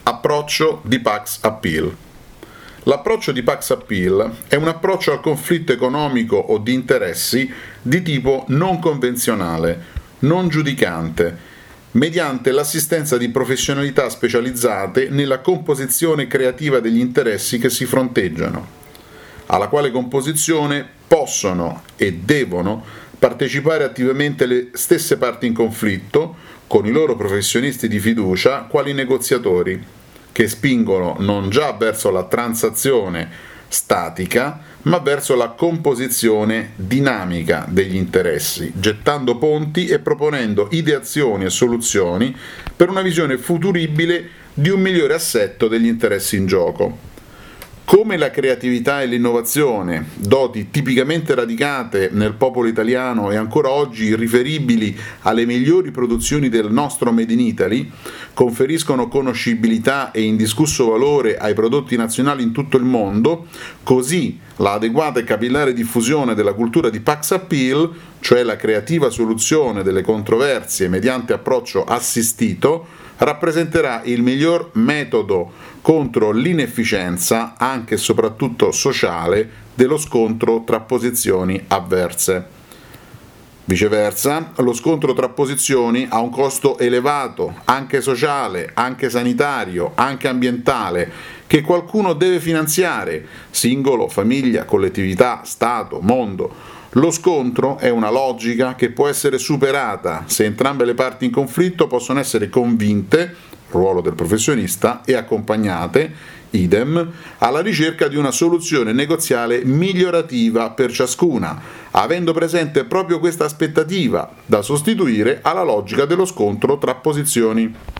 Approccio di Pax Appeal. L'approccio di Pax Appeal è un approccio al conflitto economico o di interessi di tipo non convenzionale, non giudicante, mediante l'assistenza di professionalità specializzate nella composizione creativa degli interessi che si fronteggiano, alla quale composizione possono e devono partecipare attivamente le stesse parti in conflitto con i loro professionisti di fiducia quali negoziatori, che spingono non già verso la transazione statica, ma verso la composizione dinamica degli interessi, gettando ponti e proponendo ideazioni e soluzioni per una visione futuribile di un migliore assetto degli interessi in gioco. Come la creatività e l'innovazione, doti tipicamente radicate nel popolo italiano e ancora oggi riferibili alle migliori produzioni del nostro Made in Italy, conferiscono conoscibilità e indiscusso valore ai prodotti nazionali in tutto il mondo, così la adeguata e capillare diffusione della cultura di Pax Appeal, cioè la creativa soluzione delle controversie mediante approccio assistito, rappresenterà il miglior metodo contro l'inefficienza, anche e soprattutto sociale, dello scontro tra posizioni avverse. Viceversa, lo scontro tra posizioni ha un costo elevato, anche sociale, anche sanitario, anche ambientale, che qualcuno deve finanziare, singolo, famiglia, collettività, Stato, mondo. Lo scontro è una logica che può essere superata se entrambe le parti in conflitto possono essere convinte, ruolo del professionista, e accompagnate, idem, alla ricerca di una soluzione negoziale migliorativa per ciascuna, avendo presente proprio questa aspettativa da sostituire alla logica dello scontro tra posizioni.